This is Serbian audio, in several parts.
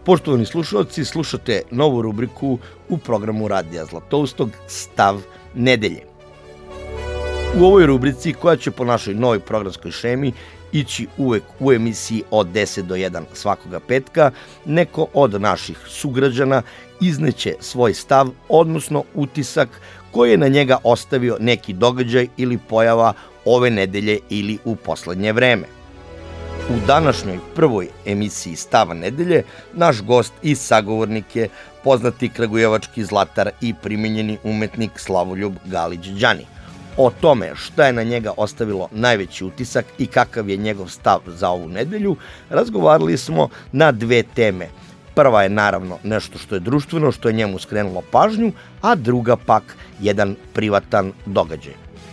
Poštovani slušalci, slušate novu rubriku u programu Radija Zlatoustog Stav nedelje. U ovoj rubrici, koja će po našoj novoj programskoj šemi ići uvek u emisiji od 10 do 1 svakoga petka, neko od naših sugrađana izneće svoj stav, odnosno utisak koji je na njega ostavio neki događaj ili pojava ove nedelje ili u poslednje vreme. U današnjoj prvoj emisiji Stava nedelje naš gost i sagovornik je poznati kragujevački zlatar i primenjeni umetnik Slavoljub Galić-Đani. O tome šta je na njega ostavilo najveći utisak i kakav je njegov stav za ovu nedelju, razgovarali smo na dve teme. Prva je naravno nešto što je društveno, što je njemu skrenulo pažnju, a druga pak jedan privatan događaj.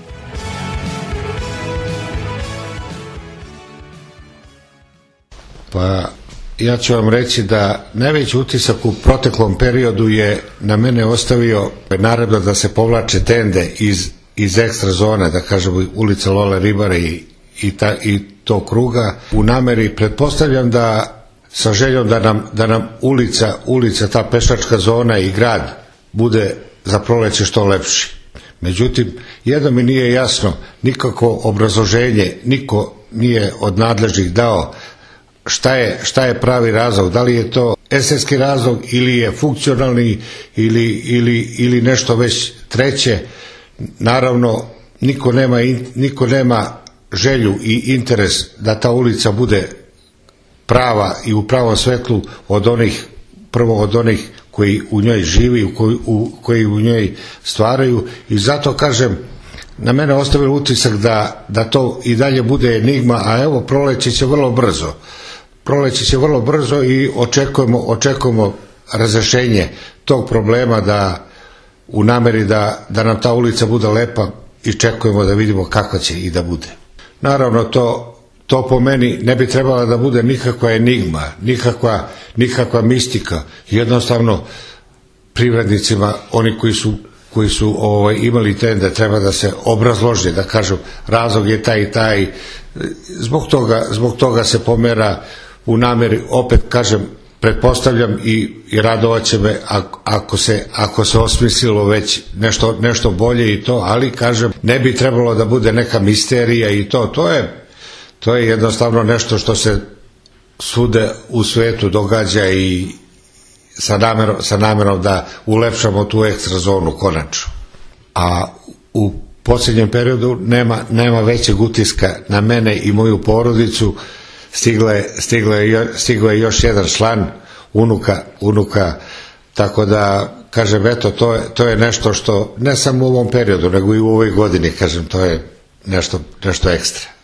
Pa ja ću vam reći da najveći utisak u proteklom periodu je na mene ostavio naredba da se povlače tende iz ekstra zone, da kažemo ulice Lole Ribare i to kruga, u nameri, pretpostavljam da sa željom da nam ulica, ta pešačka zona i grad bude za proleće što lepši. Međutim, jedno mi nije jasno, nikako obrazloženje, niko nije od nadležnih dao šta je pravi razlog, da li je to estetski razlog ili je funkcionalni ili nešto već treće. Naravno, niko nema želju i interes da ta ulica bude prava i u pravom svetlu od onih koji u njoj živi, koji u njoj stvaraju, i zato kažem, na mene ostavilo utisak da to i dalje bude enigma, a evo proleće će vrlo brzo i očekujemo razrešenje tog problema, da u nameri da nam ta ulica bude lepa, i čekujemo da vidimo kakva će i da bude. Naravno, to po meni ne bi trebala da bude nikakva enigma, nikakva mistika. Jednostavno, privrednicima, oni koji su imali treba da se obrazloži, da kažu razlog je taj i taj, zbog toga se pomera u nameri, opet kažem, pretpostavljam i radovat će me ako se osmislilo već nešto bolje i to, ali kažem, ne bi trebalo da bude neka misterija i to je jednostavno nešto što se svude u svetu događa i sa namerom da ulepšamo tu ekstra zonu konačno. A u posljednjem periodu nema većeg utiska na mene i moju porodicu. Stiglo je još jedan član, unuka, tako da, kažem, eto, to je nešto što, ne samo u ovom periodu, nego i u ovoj godini, kažem, to je nešto ekstra.